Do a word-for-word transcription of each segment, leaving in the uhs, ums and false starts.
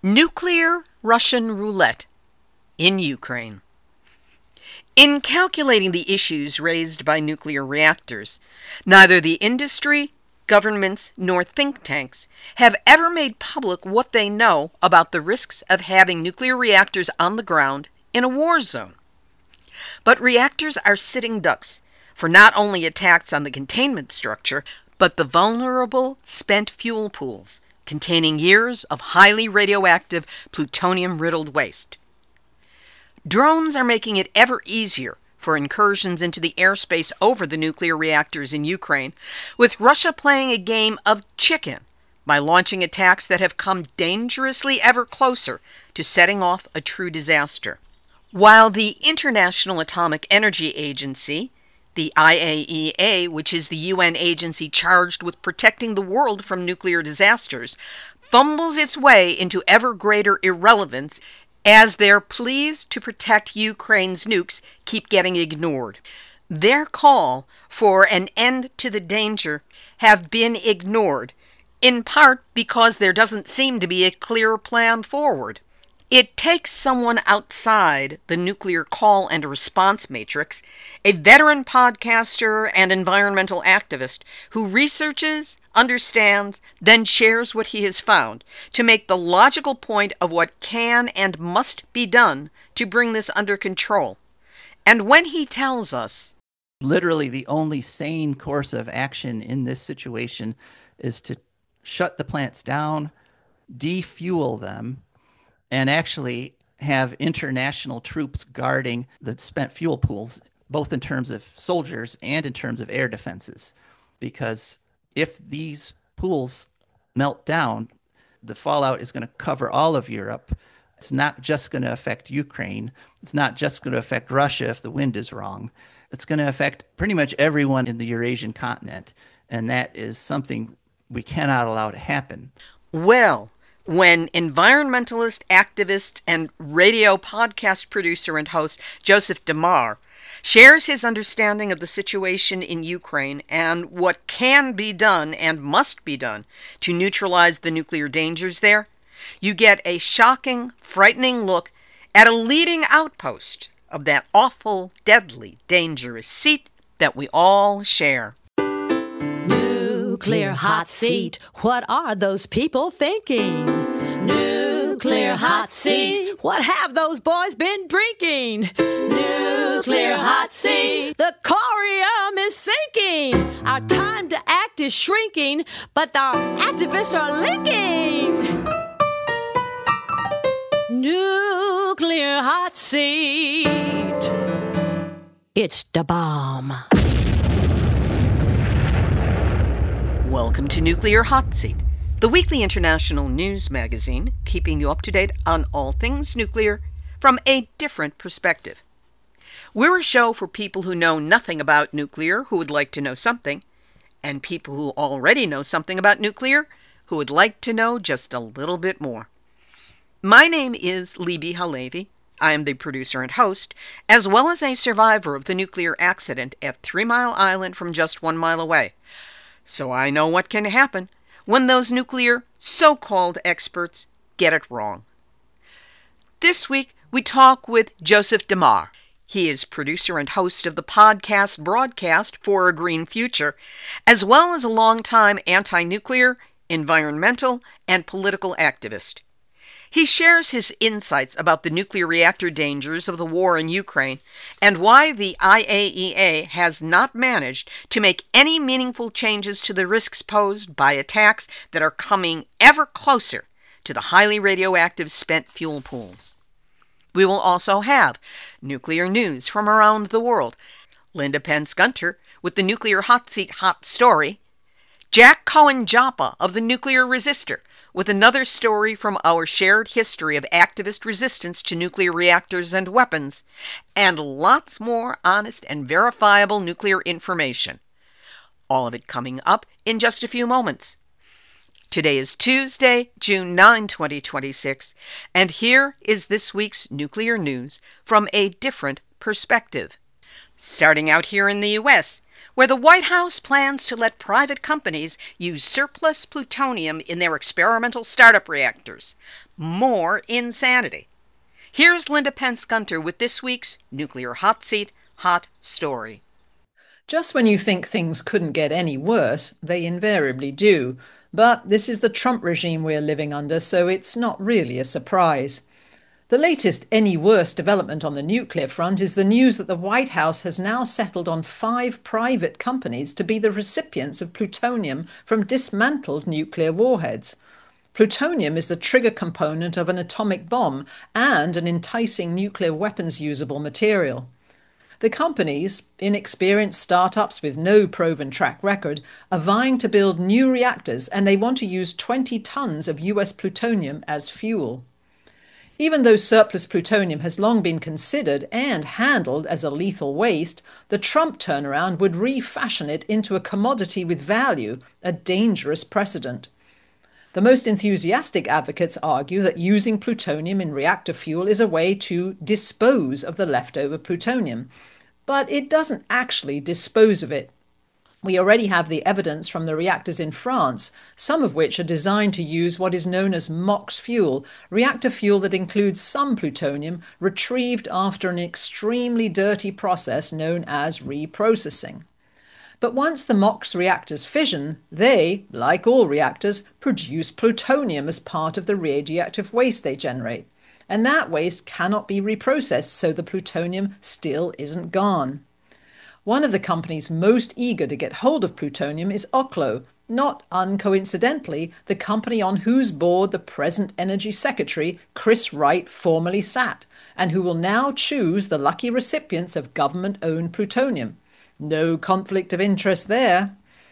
Nuclear Russian roulette in Ukraine. In calculating the issues raised by nuclear reactors, neither the industry, governments, nor think tanks have ever made public what they know about the risks of having nuclear reactors on the ground in a war zone. But reactors are sitting ducks for not only attacks on the containment structure, but the vulnerable spent fuel pools containing years of highly radioactive plutonium-riddled waste. Drones are making it ever easier for incursions into the airspace over the nuclear reactors in Ukraine, with Russia playing a game of chicken by launching attacks that have come dangerously ever closer to setting off a true disaster. While the International Atomic Energy Agency, the I A E A, which is the U N agency charged with protecting the world from nuclear disasters, fumbles its way into ever greater irrelevance as their pleas to protect Ukraine's nukes keep getting ignored. Their call for an end to the danger have been ignored, in part because there doesn't seem to be a clear plan forward. It takes someone outside the nuclear call and response matrix, a veteran podcaster and environmental activist who researches, understands, then shares what he has found to make the logical point of what can and must be done to bring this under control. And when he tells us, literally the only sane course of action in this situation is to shut the plants down, defuel them, and actually have international troops guarding the spent fuel pools, both in terms of soldiers and in terms of air defenses. Because if these pools melt down, the fallout is going to cover all of Europe. It's not just going to affect Ukraine. It's not just going to affect Russia if the wind is wrong. It's going to affect pretty much everyone in the Eurasian continent. And that is something we cannot allow to happen. Well, when environmentalist, activist, and radio podcast producer and host Joseph DeMar shares his understanding of the situation in Ukraine and what can be done and must be done to neutralize the nuclear dangers there, you get a shocking, frightening look at a leading outpost of that awful, deadly, dangerous seat that we all share. Nuclear hot seat, what are those people thinking? Nuclear hot seat, what have those boys been drinking? Nuclear hot seat, the corium is sinking. Our time to act is shrinking, but our activists are linking. Nuclear hot seat, it's the bomb. Welcome to Nuclear Hot Seat, the weekly international news magazine keeping you up to date on all things nuclear from a different perspective. We're a show for people who know nothing about nuclear who would like to know something, and people who already know something about nuclear who would like to know just a little bit more. My name is Libby Halevi. I am the producer and host, as well as a survivor of the nuclear accident at Three Mile Island from just one mile away. So I know what can happen when those nuclear so-called experts get it wrong. This week, we talk with Joseph DeMar. He is producer and host of the podcast Broadcast for a Green Future, as well as a longtime anti-nuclear, environmental, and political activist. He shares his insights about the nuclear reactor dangers of the war in Ukraine and why the I A E A has not managed to make any meaningful changes to the risks posed by attacks that are coming ever closer to the highly radioactive spent fuel pools. We will also have nuclear news from around the world, Linda Pence-Gunter with the Nuclear Hot Seat Hot Story, Jack Cohen-Joppa of the Nuclear Resistor with another story from our shared history of activist resistance to nuclear reactors and weapons, and lots more honest and verifiable nuclear information. All of it coming up in just a few moments. Today is Tuesday, June ninth, twenty twenty-six, and here is this week's nuclear news from a different perspective. Starting out here in the U S, where the White House plans to let private companies use surplus plutonium in their experimental startup reactors. More insanity. Here's Linda Pence Gunter with this week's Nuclear Hot Seat Hot Story. Just when you think things couldn't get any worse, they invariably do. But this is the Trump regime we're living under, so it's not really a surprise. The latest any worse development on the nuclear front is the news that the White House has now settled on five private companies to be the recipients of plutonium from dismantled nuclear warheads. Plutonium is the trigger component of an atomic bomb and an enticing nuclear weapons usable material. The companies, inexperienced startups with no proven track record, are vying to build new reactors, and they want to use twenty tons of U S plutonium as fuel. Even though surplus plutonium has long been considered and handled as a lethal waste, the Trump turnaround would refashion it into a commodity with value, a dangerous precedent. The most enthusiastic advocates argue that using plutonium in reactor fuel is a way to dispose of the leftover plutonium. But it doesn't actually dispose of it. We already have the evidence from the reactors in France, some of which are designed to use what is known as MOX fuel, reactor fuel that includes some plutonium retrieved after an extremely dirty process known as reprocessing. But once the MOX reactors fission, they, like all reactors, produce plutonium as part of the radioactive waste they generate. And that waste cannot be reprocessed, so the plutonium still isn't gone. One of the companies most eager to get hold of plutonium is Oklo, not uncoincidentally the company on whose board the present Energy Secretary, Chris Wright, formerly sat, and who will now choose the lucky recipients of government-owned plutonium. No conflict of interest there.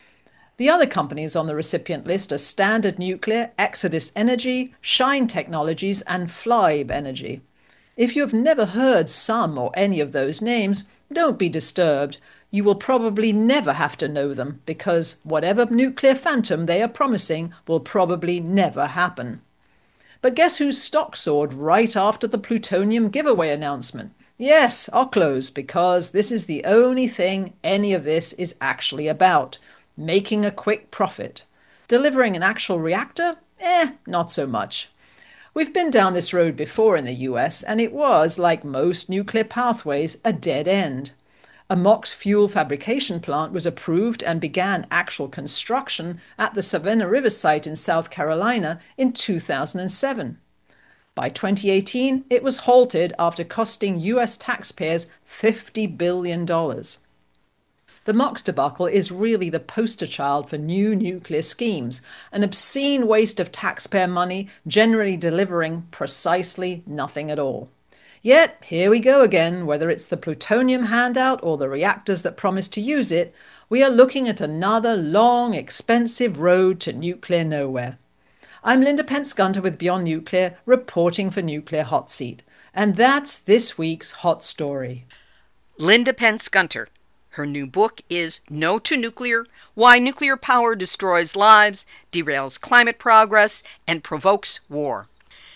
The other companies on the recipient list are Standard Nuclear, Exodus Energy, Shine Technologies, and Flybe Energy. If you have never heard some or any of those names, don't be disturbed. You will probably never have to know them, because whatever nuclear phantom they are promising will probably never happen. But guess whose stock soared right after the plutonium giveaway announcement? Yes, Oklo's, because this is the only thing any of this is actually about. Making a quick profit. Delivering an actual reactor? Eh, not so much. We've been down this road before in the U S, and it was, like most nuclear pathways, a dead end. A MOX fuel fabrication plant was approved and began actual construction at the Savannah River site in South Carolina in two thousand seven. By twenty eighteen, it was halted after costing U S taxpayers fifty billion dollars. The MOX debacle is really the poster child for new nuclear schemes, an obscene waste of taxpayer money, generally delivering precisely nothing at all. Yet, here we go again, whether it's the plutonium handout or the reactors that promise to use it, we are looking at another long, expensive road to nuclear nowhere. I'm Linda Pence Gunter with Beyond Nuclear, reporting for Nuclear Hot Seat. And that's this week's hot story. Linda Pence Gunter. Her new book is No to Nuclear: Why Nuclear Power Destroys Lives, Derails Climate Progress, and Provokes War.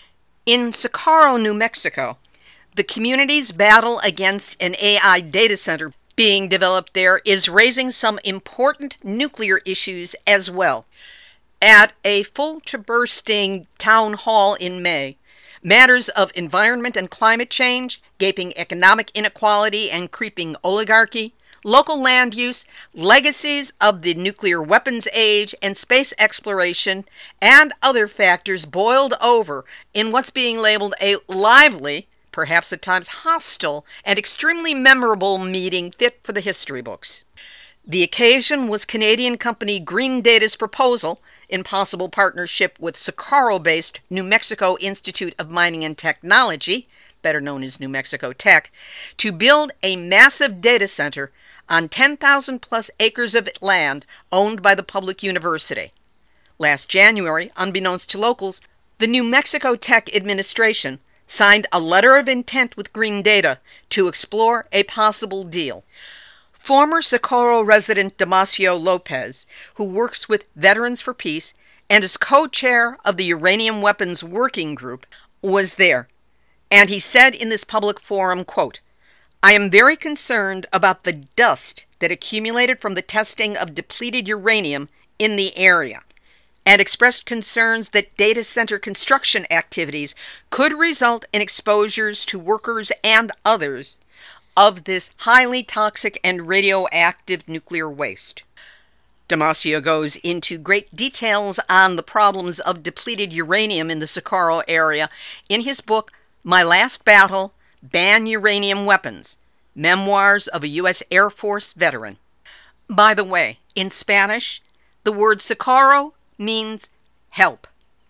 In Socorro, New Mexico, the community's battle against an A I data center being developed there is raising some important nuclear issues as well. At a full-to-bursting town hall in May, matters of environment and climate change, gaping economic inequality and creeping oligarchy, local land use, legacies of the nuclear weapons age and space exploration, and other factors boiled over in what's being labeled a lively, perhaps at times hostile, and extremely memorable meeting fit for the history books. The occasion was Canadian company Green Data's proposal, in possible partnership with Socorro-based New Mexico Institute of Mining and Technology, better known as New Mexico Tech, to build a massive data center on ten thousand plus acres of land owned by the public university. Last January, unbeknownst to locals, the New Mexico Tech administration signed a letter of intent with Green Data to explore a possible deal. Former Socorro resident Damasio Lopez, who works with Veterans for Peace and is co-chair of the Uranium Weapons Working Group, was there. And he said in this public forum, quote, I am very concerned about the dust that accumulated from the testing of depleted uranium in the area, and expressed concerns that data center construction activities could result in exposures to workers and others of this highly toxic and radioactive nuclear waste. Damasio goes into great details on the problems of depleted uranium in the Sakharov area in his book, My Last Battle, Ban Uranium Weapons, Memoirs of a U S Air Force Veteran. By the way, in Spanish, the word Sakharov means help.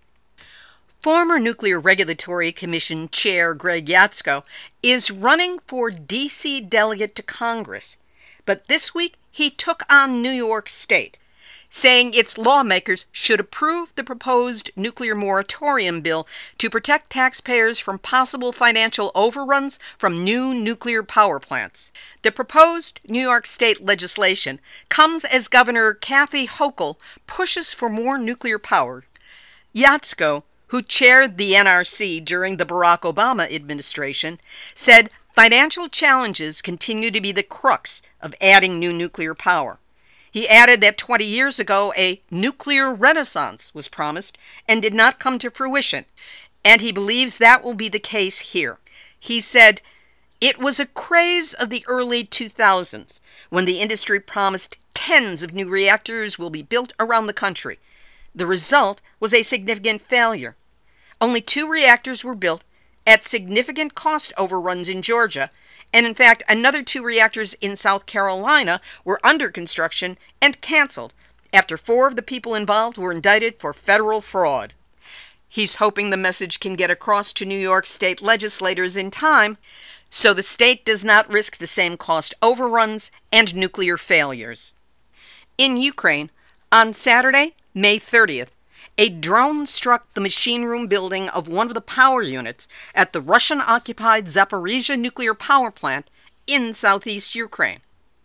Former Nuclear Regulatory Commission Chair Greg Yatsko is running for D C delegate to Congress, but this week he took on New York State, saying its lawmakers should approve the proposed nuclear moratorium bill to protect taxpayers from possible financial overruns from new nuclear power plants. The proposed New York State legislation comes as Governor Kathy Hochul pushes for more nuclear power. Yatsko, who chaired the N R C during the Barack Obama administration, said financial challenges continue to be the crux of adding new nuclear power. He added that twenty years ago a nuclear renaissance was promised and did not come to fruition, and he believes that will be the case here. He said, "It was a craze of the early two thousands when the industry promised tens of new reactors will be built around the country. The result was a significant failure. Only two reactors were built at significant cost overruns in Georgia, and in fact, another two reactors in South Carolina were under construction and canceled after four of the people involved were indicted for federal fraud." He's hoping the message can get across to New York State legislators in time so the state does not risk the same cost overruns and nuclear failures. In Ukraine, on Saturday, May thirtieth, a drone struck the machine room building of one of the power units at the Russian-occupied Zaporizhzhia nuclear power plant in southeast Ukraine.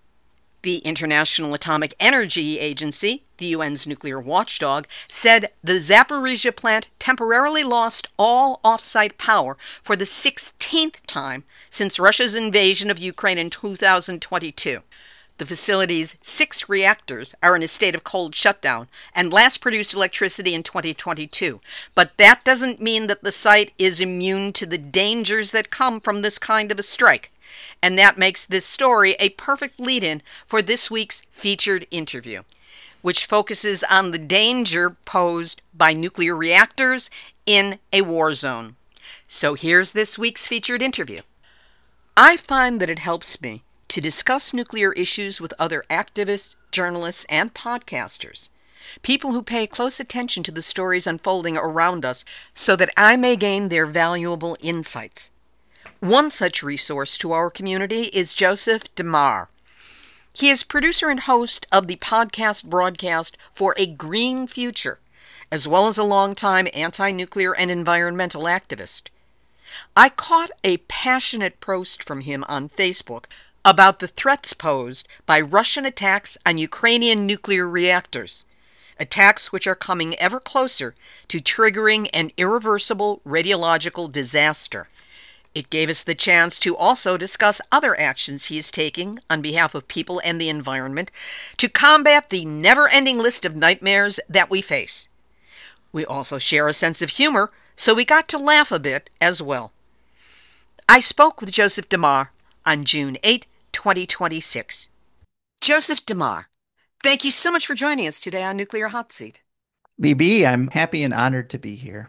The International Atomic Energy Agency, the U N's nuclear watchdog, said the Zaporizhzhia plant temporarily lost all off-site power for the sixteenth time since Russia's invasion of Ukraine in two thousand twenty-two. The facility's six reactors are in a state of cold shutdown and last produced electricity in twenty twenty-two. But that doesn't mean that the site is immune to the dangers that come from this kind of a strike. And that makes this story a perfect lead-in for this week's featured interview, which focuses on the danger posed by nuclear reactors in a war zone. So here's this week's featured interview. I find that it helps me to discuss nuclear issues with other activists, journalists, and podcasters, people who pay close attention to the stories unfolding around us so that I may gain their valuable insights. One such resource to our community is Joseph DeMar. He is producer and host of the podcast broadcast For a Green Future, as well as a longtime anti-nuclear and environmental activist. I caught a passionate post from him on Facebook about the threats posed by Russian attacks on Ukrainian nuclear reactors, attacks which are coming ever closer to triggering an irreversible radiological disaster. It gave us the chance to also discuss other actions he is taking on behalf of people and the environment to combat the never-ending list of nightmares that we face. We also share a sense of humor, so we got to laugh a bit as well. I spoke with Joseph DeMar on June eighth, twenty twenty-six. Joseph DeMar, thank you so much for joining us today on Nuclear Hot Seat. Lee B., I'm happy and honored to be here.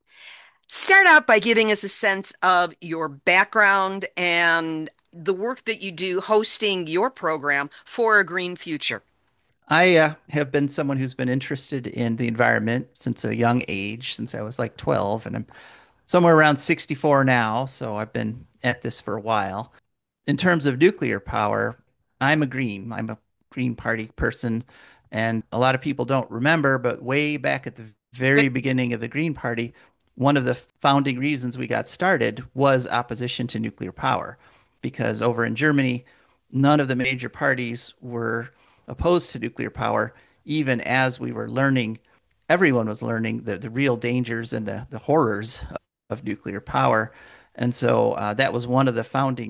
Start out by giving us a sense of your background and the work that you do hosting your program For a Green Future. I uh, have been someone who's been interested in the environment since a young age, since I was like twelve, and I'm somewhere around sixty-four now, so I've been at this for a while. In terms of nuclear power, I'm a Green. I'm a Green Party person, and a lot of people don't remember, but way back at the very beginning of the Green Party, one of the founding reasons we got started was opposition to nuclear power, because over in Germany, none of the major parties were opposed to nuclear power, even as we were learning, everyone was learning the, the real dangers and the, the horrors of nuclear power. And so uh, that was one of the founding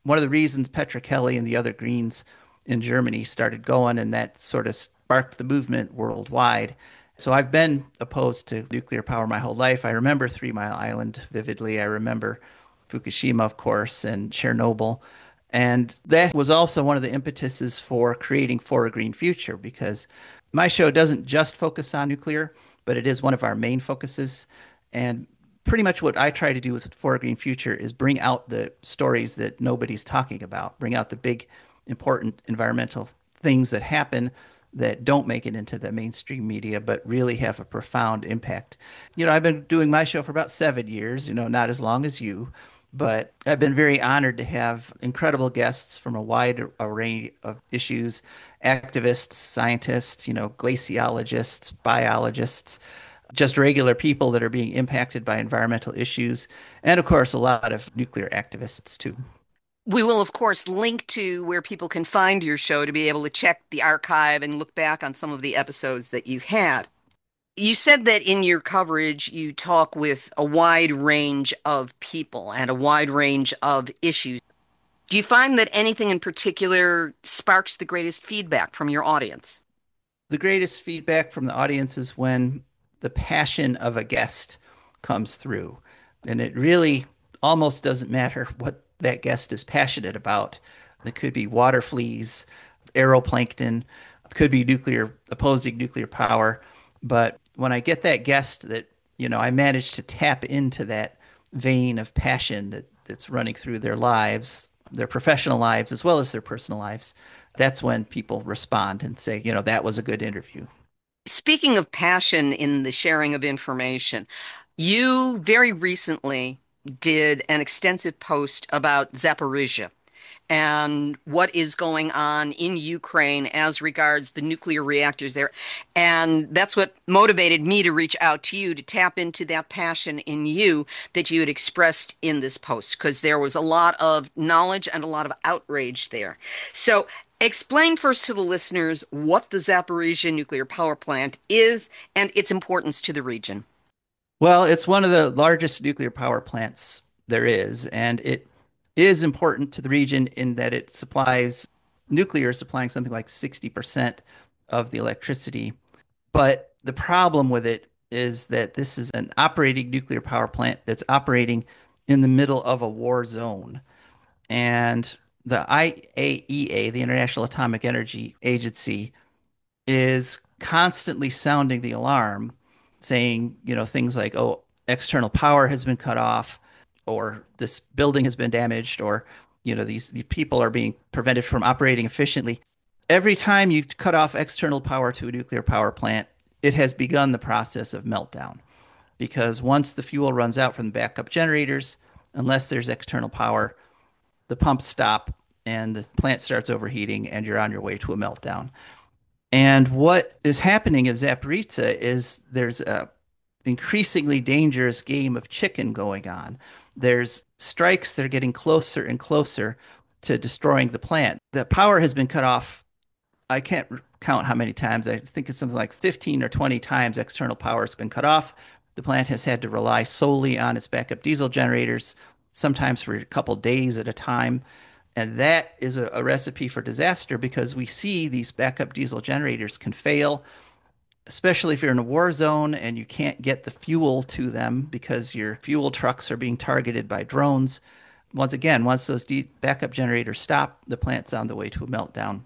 one of the reasons Petra Kelly and the other Greens in Germany started going, and that sort of sparked the movement worldwide. So I've been opposed to nuclear power my whole life. I remember Three Mile Island vividly. I remember Fukushima, of course, and Chernobyl. And that was also one of the impetuses for creating For a Green Future, because my show doesn't just focus on nuclear, but it is one of our main focuses. And pretty much what I try to do with For a Green Future is bring out the stories that nobody's talking about, bring out the big, important environmental things that happen that don't make it into the mainstream media, but really have a profound impact. You know, I've been doing my show for about seven years, you know, not as long as you, but I've been very honored to have incredible guests from a wide array of issues, activists, scientists, you know, glaciologists, biologists, just regular people that are being impacted by environmental issues, and of course, a lot of nuclear activists too. We will, of course, link to where people can find your show to be able to check the archive and look back on some of the episodes that you've had. You said that in your coverage, you talk with a wide range of people and a wide range of issues. Do you find that anything in particular sparks the greatest feedback from your audience? The greatest feedback from the audience is when the passion of a guest comes through. And it really almost doesn't matter what that guest is passionate about. It could be water fleas, aeroplankton, it could be nuclear, opposing nuclear power. But when I get that guest that, you know, I manage to tap into that vein of passion that, that's running through their lives, their professional lives, as well as their personal lives, that's when people respond and say, you know, that was a good interview. Speaking of passion in the sharing of information, you very recently did an extensive post about Zaporizhzhia and what is going on in Ukraine as regards the nuclear reactors there. And that's what motivated me to reach out to you to tap into that passion in you that you had expressed in this post, because there was a lot of knowledge and a lot of outrage there. So explain first to the listeners what the Zaporizhzhia nuclear power plant is and its importance to the region. Well, it's one of the largest nuclear power plants there is, and it is important to the region in that it supplies, nuclear is supplying something like sixty percent of the electricity. But the problem with it is that this is an operating nuclear power plant that's operating in the middle of a war zone. And the I A E A, the International Atomic Energy Agency, is constantly sounding the alarm, saying, you know, things like, oh, external power has been cut off, or this building has been damaged, or, you know, these, these people are being prevented from operating efficiently. Every time you cut off external power to a nuclear power plant, it has begun the process of meltdown. Because once the fuel runs out from the backup generators, unless there's external power, the pumps stop and the plant starts overheating and you're on your way to a meltdown. And what is happening at Zaporizhzhia is there's a increasingly dangerous game of chicken going on. There's strikes that are getting closer and closer to destroying the plant. The power has been cut off. I can't count how many times. I think it's something like fifteen or twenty times external power has been cut off. The plant has had to rely solely on its backup diesel generators, sometimes for a couple days at a time. And that is a, a recipe for disaster, because we see these backup diesel generators can fail, especially if you're in a war zone and you can't get the fuel to them because your fuel trucks are being targeted by drones. Once again, once those de- backup generators stop, the plant's on the way to a meltdown.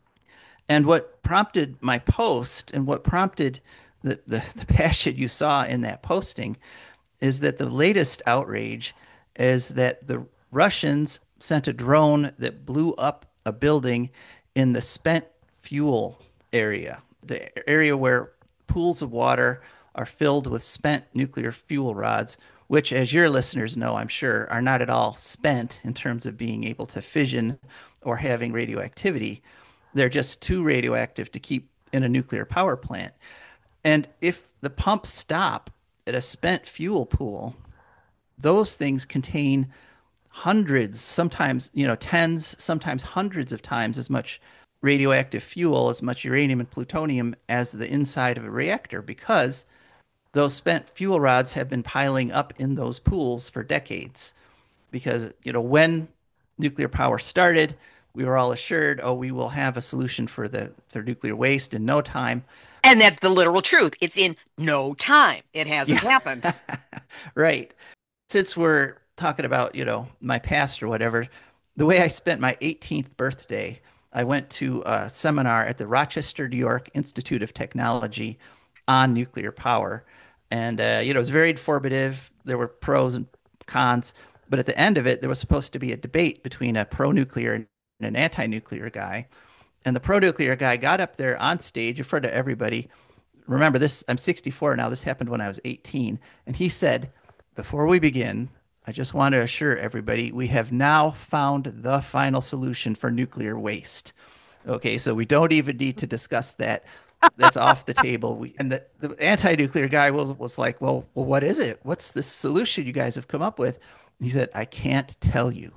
And what prompted my post and what prompted the, the, the passion you saw in that posting is that the latest outrage is that the Russians sent a drone that blew up a building in the spent fuel area, the area where pools of water are filled with spent nuclear fuel rods, which, as your listeners know, I'm sure, are not at all spent in terms of being able to fission or having radioactivity. They're just too radioactive to keep in a nuclear power plant. And if the pumps stop at a spent fuel pool, those things contain hundreds, sometimes, you know, tens, sometimes hundreds of times as much radioactive fuel, as much uranium and plutonium as the inside of a reactor, because those spent fuel rods have been piling up in those pools for decades. Because, you know, when nuclear power started, we were all assured, oh, we will have a solution for the for nuclear waste in no time. And that's the literal truth. It's in no time. It hasn't Yeah. happened. Right. Since we're talking about, you know, my past or whatever, the way I spent my eighteenth birthday, I went to a seminar at the Rochester, New York Institute of Technology on nuclear power. And, uh, you know, it was very informative. There were pros and cons. But at the end of it, there was supposed to be a debate between a pro-nuclear and an anti-nuclear guy. And the pro-nuclear guy got up there on stage in front of everybody. Remember this, I'm sixty-four now. This happened when I was eighteen. And he said, before we begin, I just want to assure everybody we have now found the final solution for nuclear waste. Okay, so we don't even need to discuss that. That's off the table. We, and the, the anti-nuclear guy was, was like, well, well, what is it? What's the solution you guys have come up with? And he said, I can't tell you.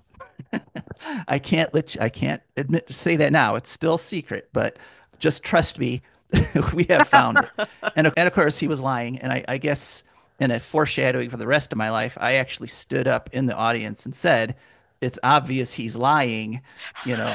I can't let you, I can't admit to say that now. It's still secret, but just trust me. We have found it. And, and of course, he was lying. And I, I guess in a foreshadowing for the rest of my life, I actually stood up in the audience and said, it's obvious he's lying, you know.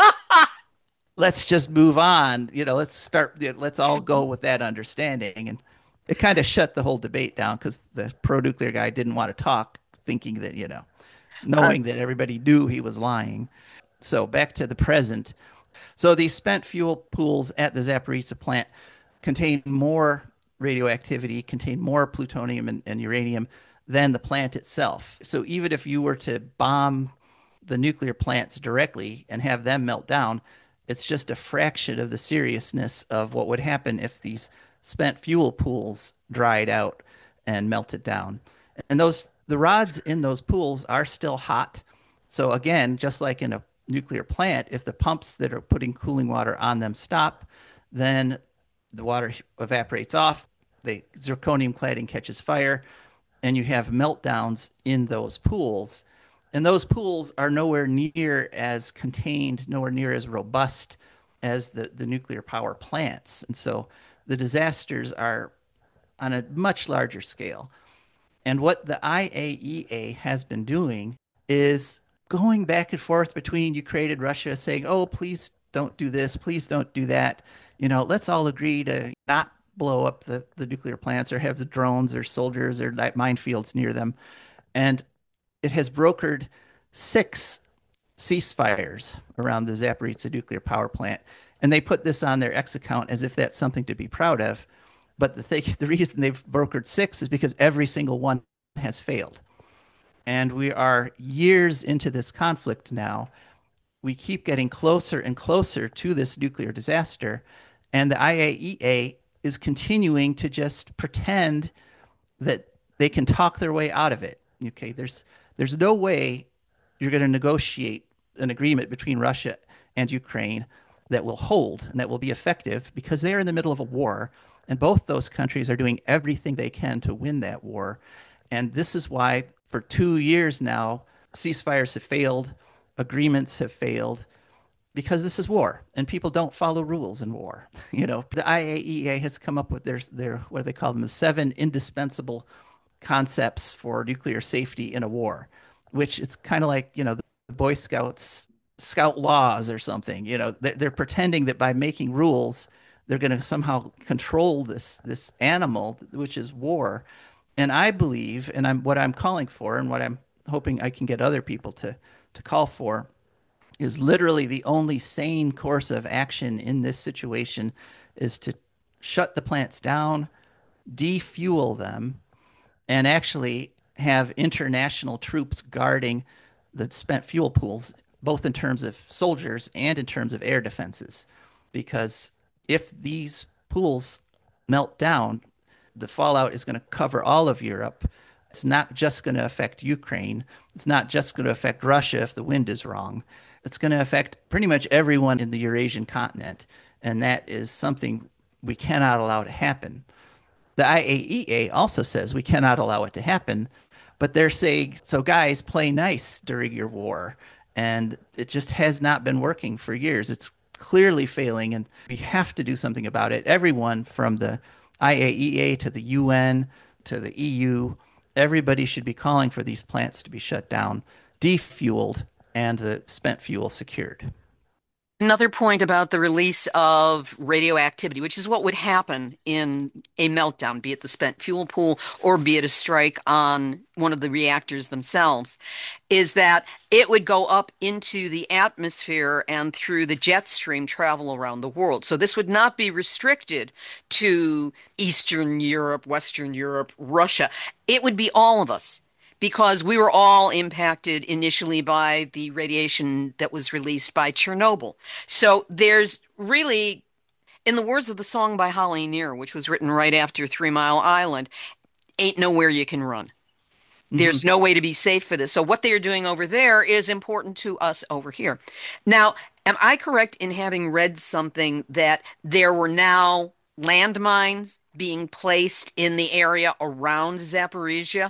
Let's just move on. You know, let's start, let's all go with that understanding. And it kind of shut the whole debate down because the pro-nuclear guy didn't want to talk, thinking that, you know, knowing that everybody knew he was lying. So back to the present. So these spent fuel pools at the Zaporizhzhia plant contain more radioactivity, contain more plutonium and, and uranium than the plant itself. So even if you were to bomb the nuclear plants directly and have them melt down, it's just a fraction of the seriousness of what would happen if these spent fuel pools dried out and melted down. And those the rods in those pools are still hot. So again, just like in a nuclear plant, if the pumps that are putting cooling water on them stop, then the water evaporates off, the zirconium cladding catches fire, and you have meltdowns in those pools. And those pools are nowhere near as contained, nowhere near as robust as the, the nuclear power plants. And so the disasters are on a much larger scale. And what the I A E A has been doing is going back and forth between Ukraine and Russia saying, oh, please don't do this, please don't do that. You know, let's all agree to not blow up the, the nuclear plants or have the drones or soldiers or minefields near them. And it has brokered six ceasefires around the Zaporizhzhia nuclear power plant. And they put this on their X account as if that's something to be proud of. But the thing, the reason they've brokered six is because every single one has failed. And we are years into this conflict now. We keep getting closer and closer to this nuclear disaster. And the I A E A is continuing to just pretend that they can talk their way out of it. Okay, there's there's no way you're going to negotiate an agreement between Russia and Ukraine that will hold and that will be effective because they are in the middle of a war. And both those countries are doing everything they can to win that war. And this is why for two years now, ceasefires have failed, agreements have failed, because this is war and people don't follow rules in war. You know, the I A E A has come up with their, their what do they call them, the seven indispensable concepts for nuclear safety in a war, which it's kind of like, you know, the Boy Scouts, Scout laws or something. You know, they're, they're pretending that by making rules, they're going to somehow control this this animal, which is war. And I believe, and I'm what I'm calling for, and what I'm hoping I can get other people to to call for, is literally the only sane course of action in this situation is to shut the plants down, defuel them, and actually have international troops guarding the spent fuel pools, both in terms of soldiers and in terms of air defenses. Because if these pools melt down, the fallout is going to cover all of Europe. It's not just going to affect Ukraine. It's not just going to affect Russia if the wind is wrong. It's going to affect pretty much everyone in the Eurasian continent. And that is something we cannot allow to happen. The I A E A also says we cannot allow it to happen, but they're saying, so guys, play nice during your war. And it just has not been working for years. It's clearly failing, and we have to do something about it. Everyone from the I A E A to the U N to the E U, everybody should be calling for these plants to be shut down, defueled, and the spent fuel secured. Another point about the release of radioactivity, which is what would happen in a meltdown, be it the spent fuel pool or be it a strike on one of the reactors themselves, is that it would go up into the atmosphere and through the jet stream travel around the world. So this would not be restricted to Eastern Europe, Western Europe, Russia. It would be all of us, because we were all impacted initially by the radiation that was released by Chernobyl. So there's really, in the words of the song by Holly Near, which was written right after Three Mile Island, ain't nowhere you can run. Mm-hmm. There's no way to be safe for this. So what they are doing over there is important to us over here. Now, am I correct in having read something that there were now landmines being placed in the area around Zaporizhia?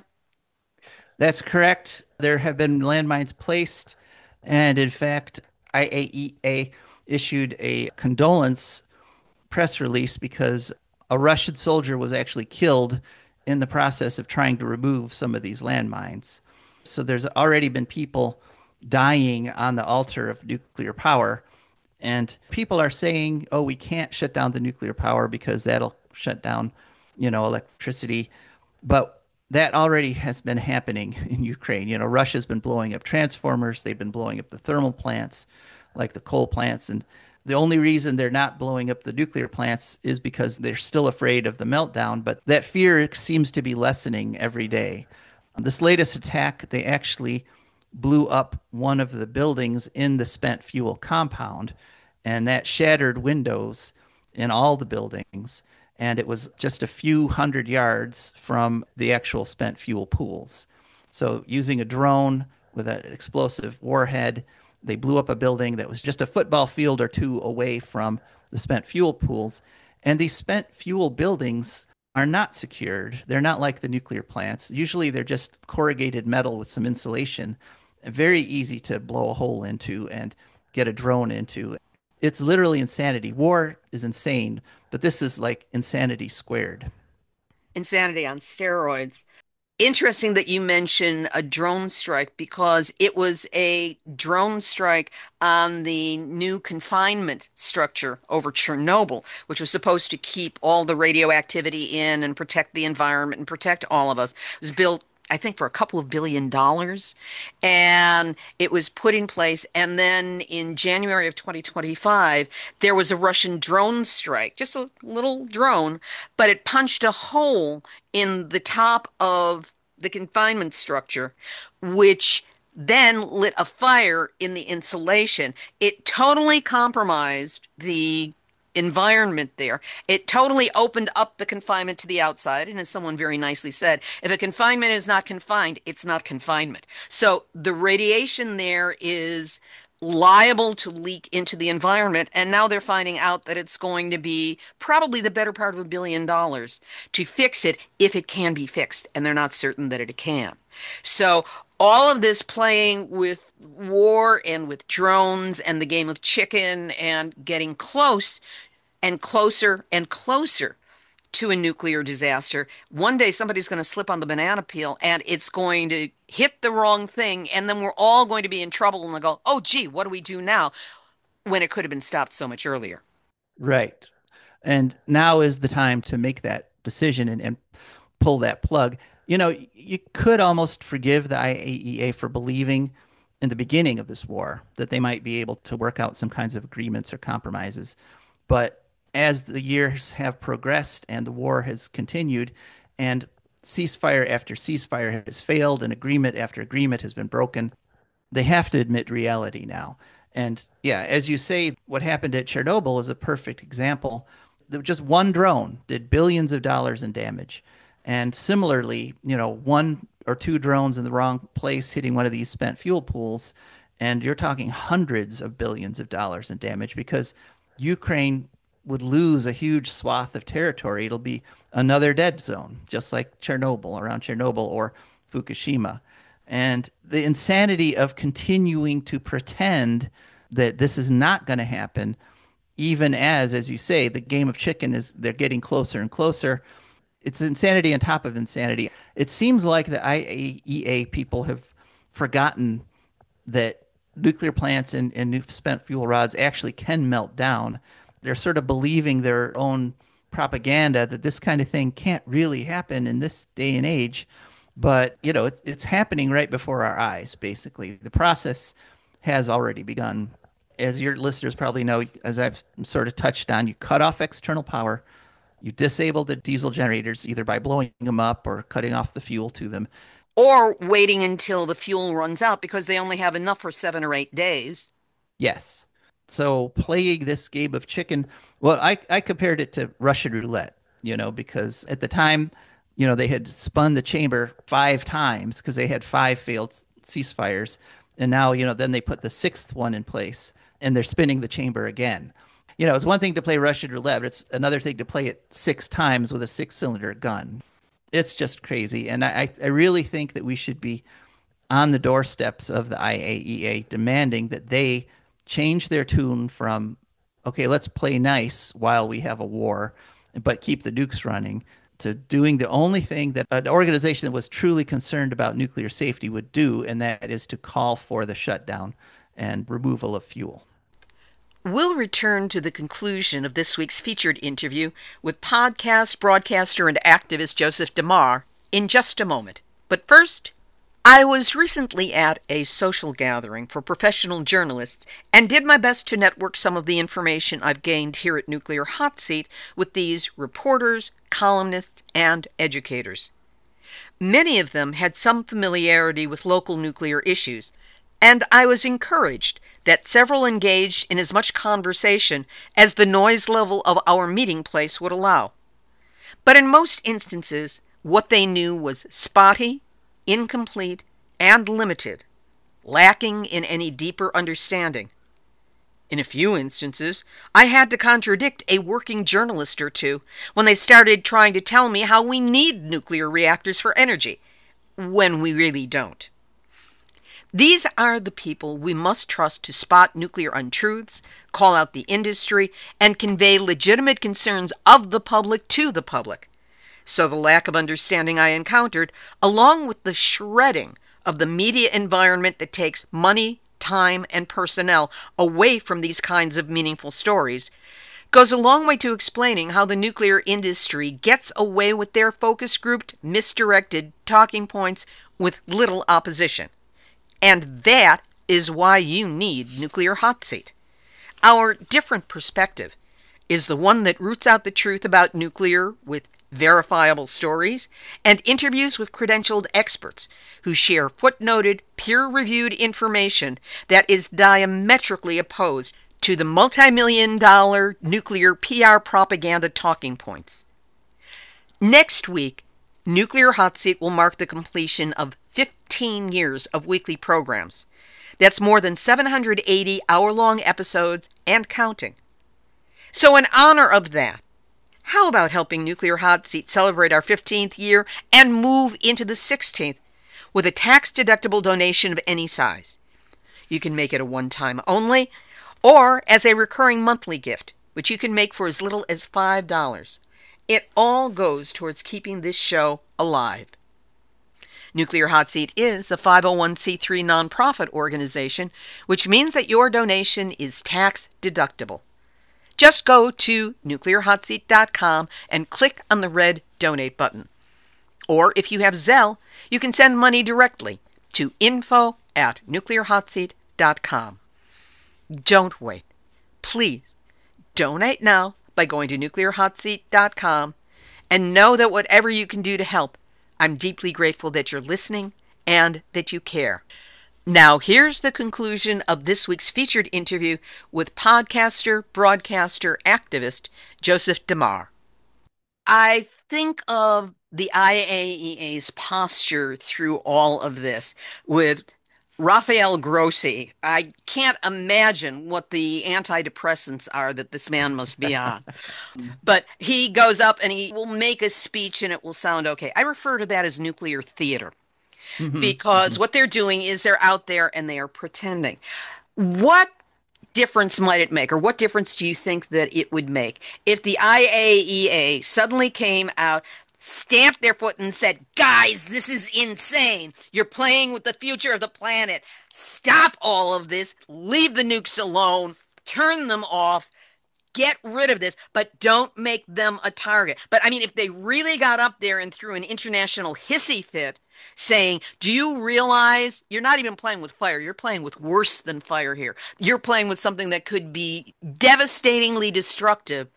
That's correct. There have been landmines placed, and in fact, I A E A issued a condolence press release because a Russian soldier was actually killed in the process of trying to remove some of these landmines. So there's already been people dying on the altar of nuclear power, and people are saying, oh, we can't shut down the nuclear power because that'll shut down, you know, electricity. But that already has been happening in Ukraine. You know, Russia's been blowing up transformers. They've been blowing up the thermal plants, like the coal plants. And the only reason they're not blowing up the nuclear plants is because they're still afraid of the meltdown. But that fear seems to be lessening every day. This latest attack, they actually blew up one of the buildings in the spent fuel compound, and that shattered windows in all the buildings. And it was just a few hundred yards from the actual spent fuel pools. So using a drone with an explosive warhead, they blew up a building that was just a football field or two away from the spent fuel pools. And these spent fuel buildings are not secured. They're not like the nuclear plants. Usually they're just corrugated metal with some insulation, very easy to blow a hole into and get a drone into. It's literally insanity. War is insane, but this is like insanity squared. Insanity on steroids. Interesting that you mention a drone strike, because it was a drone strike on the new confinement structure over Chernobyl, which was supposed to keep all the radioactivity in and protect the environment and protect all of us. It was built, I think, for a couple of billion dollars, and it was put in place. And then in January of twenty twenty-five, there was a Russian drone strike, just a little drone, but it punched a hole in the top of the confinement structure, which then lit a fire in the insulation. It totally compromised the environment there. It totally opened up the confinement to the outside. And as someone very nicely said, if a confinement is not confined, it's not confinement. So the radiation there is liable to leak into the environment. And now they're finding out that it's going to be probably the better part of a billion dollars to fix it, if it can be fixed. And they're not certain that it can. So all of this playing with war and with drones and the game of chicken and getting close and closer and closer to a nuclear disaster. One day somebody's going to slip on the banana peel and it's going to hit the wrong thing, and then we're all going to be in trouble and they'll go, oh, gee, what do we do now? When it could have been stopped so much earlier. Right. And now is the time to make that decision and, and pull that plug. You know, you could almost forgive the I A E A for believing in the beginning of this war that they might be able to work out some kinds of agreements or compromises. But as the years have progressed and the war has continued and ceasefire after ceasefire has failed and agreement after agreement has been broken, they have to admit reality now. And yeah, as you say, what happened at Chernobyl is a perfect example. Just one drone did billions of dollars in damage. And similarly, you know, one or two drones in the wrong place hitting one of these spent fuel pools, and you're talking hundreds of billions of dollars in damage, because Ukraine would lose a huge swath of territory. It'll be another dead zone, just like Chernobyl, around Chernobyl or Fukushima. And the insanity of continuing to pretend that this is not going to happen, even as, as you say, the game of chicken is, they're getting closer and closer. It's insanity on top of insanity. It seems like the I A E A people have forgotten that nuclear plants and, and spent fuel rods actually can melt down. They're sort of believing their own propaganda that this kind of thing can't really happen in this day and age. But, you know, it's, it's happening right before our eyes, basically. The process has already begun. As your listeners probably know, as I've sort of touched on, you cut off external power, you disable the diesel generators either by blowing them up or cutting off the fuel to them. Or waiting until the fuel runs out because they only have enough for seven or eight days. Yes. So playing this game of chicken, well, I, I compared it to Russian roulette, you know, because at the time, you know, they had spun the chamber five times because they had five failed ceasefires. And now, you know, then they put the sixth one in place and they're spinning the chamber again. You know, it's one thing to play Russian roulette, but it's another thing to play it six times with a six-cylinder gun. It's just crazy. And I, I really think that we should be on the doorsteps of the I A E A demanding that they change their tune from, okay, let's play nice while we have a war, but keep the nukes running, to doing the only thing that an organization that was truly concerned about nuclear safety would do, and that is to call for the shutdown and removal of fuel. We'll return to the conclusion of this week's featured interview with podcast, broadcaster, and activist Joseph DeMar in just a moment. But first, I was recently at a social gathering for professional journalists and did my best to network some of the information I've gained here at Nuclear Hot Seat with these reporters, columnists, and educators. Many of them had some familiarity with local nuclear issues, and I was encouraged that several engaged in as much conversation as the noise level of our meeting place would allow. But in most instances, what they knew was spotty, incomplete, and limited, lacking in any deeper understanding. In a few instances, I had to contradict a working journalist or two when they started trying to tell me how we need nuclear reactors for energy, when we really don't. These are the people we must trust to spot nuclear untruths, call out the industry, and convey legitimate concerns of the public to the public. So the lack of understanding I encountered, along with the shredding of the media environment that takes money, time, and personnel away from these kinds of meaningful stories, goes a long way to explaining how the nuclear industry gets away with their focus-grouped, misdirected talking points with little opposition. And that is why you need Nuclear Hot Seat. Our different perspective is the one that roots out the truth about nuclear with verifiable stories and interviews with credentialed experts who share footnoted, peer-reviewed information that is diametrically opposed to the multi-million dollar nuclear P R propaganda talking points. Next week, Nuclear Hot Seat will mark the completion of fifteen years of weekly programs. That's more than seven hundred eighty hour-long episodes and counting. So in honor of that, how about helping Nuclear Hot Seat celebrate our fifteenth year and move into the sixteenth with a tax-deductible donation of any size? You can make it a one-time only or as a recurring monthly gift, which you can make for as little as five dollars. It all goes towards keeping this show alive. Nuclear Hot Seat is a five oh one c three nonprofit organization, which means that your donation is tax deductible. Just go to nuclear hot seat dot com and click on the red donate button. Or if you have Zelle, you can send money directly to info at nuclear hot seat dot com. Don't wait. Please donate now by going to nuclear hot seat dot com and know that whatever you can do to help, I'm deeply grateful that you're listening and that you care. Now, here's the conclusion of this week's featured interview with podcaster, broadcaster, activist Joseph DeMar. I think of the I A E A's posture through all of this with Rafael Grossi. I can't imagine what the antidepressants are that this man must be on. But he goes up and he will make a speech and it will sound okay. I refer to that as nuclear theater. Mm-hmm. Because mm-hmm. what they're doing is they're out there and they are pretending. What difference might it make, or what difference do you think that it would make if the I A E A suddenly came out stamped their foot and said, guys, this is insane. You're playing with the future of the planet. Stop all of this. Leave the nukes alone. Turn them off. Get rid of this, but don't make them a target. But I mean, if they really got up there and threw an international hissy fit saying, do you realize you're not even playing with fire? You're playing with worse than fire here. You're playing with something that could be devastatingly destructive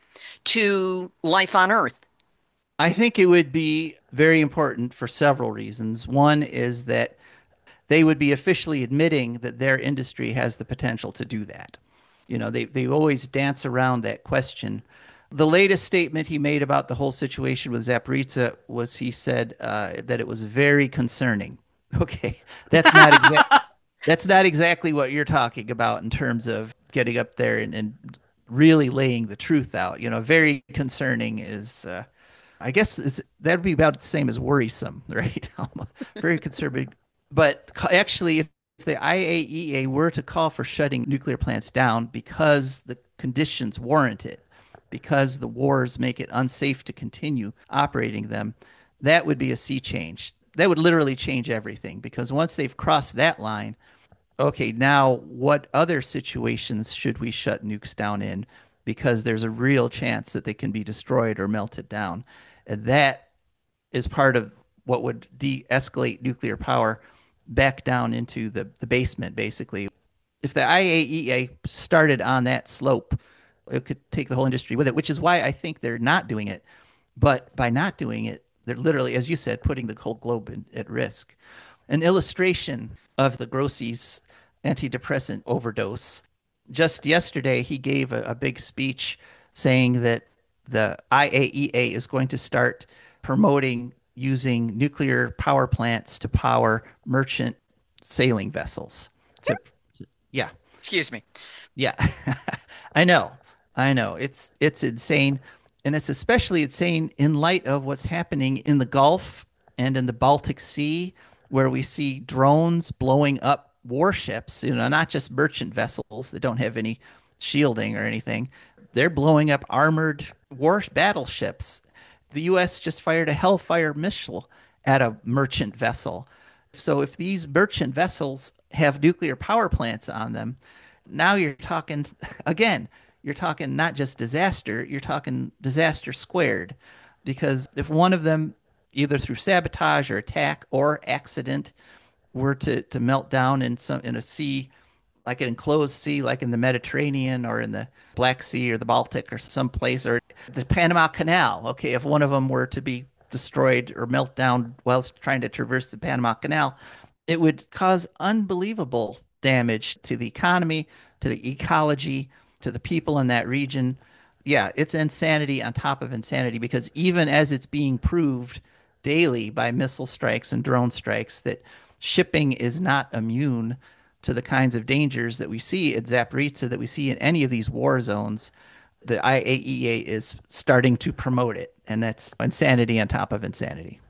to life on Earth. I think it would be very important for several reasons. One is that they would be officially admitting that their industry has the potential to do that. You know, they, they always dance around that question. The latest statement he made about the whole situation with Zaporizhzhia was he said uh, that it was very concerning. Okay, that's not exactly that's not exactly what you're talking about in terms of getting up there and, and really laying the truth out. You know, very concerning is, uh, I guess that would be about the same as worrisome, right? Very conservative. But actually, if If the I A E A were to call for shutting nuclear plants down because the conditions warrant it, because the wars make it unsafe to continue operating them, that would be a sea change. That would literally change everything, because once they've crossed that line, okay, now what other situations should we shut nukes down in? Because there's a real chance that they can be destroyed or melted down. And that is part of what would de-escalate nuclear power back down into the, the basement, basically. If the I A E A started on that slope, it could take the whole industry with it, which is why I think they're not doing it. But by not doing it, they're literally, as you said, putting the whole globe in, at risk. An illustration of the Grossi's antidepressant overdose. Just yesterday, he gave a, a big speech saying that the I A E A is going to start promoting using nuclear power plants to power merchant sailing vessels. To, to, yeah. Excuse me. Yeah. I know. I know. It's it's insane. And it's especially insane in light of what's happening in the Gulf and in the Baltic Sea, where we see drones blowing up warships, you know, not just merchant vessels that don't have any shielding or anything. They're blowing up armored war battleships. The U S just fired a Hellfire missile at a merchant vessel. So if these merchant vessels have nuclear power plants on them, now you're talking, again, you're talking not just disaster, you're talking disaster squared. Because if one of them, either through sabotage or attack or accident, were to, to melt down in some in a sea, like an enclosed sea, like in the Mediterranean or in the Black Sea or the Baltic or someplace, or the Panama Canal. Okay, if one of them were to be destroyed or melt down whilst trying to traverse the Panama Canal, it would cause unbelievable damage to the economy, to the ecology, to the people in that region. Yeah, it's insanity on top of insanity, because even as it's being proved daily by missile strikes and drone strikes that shipping is not immune to the kinds of dangers that we see at Zaporizhzhia, that we see in any of these war zones, the I A E A is starting to promote it. And that's insanity on top of insanity.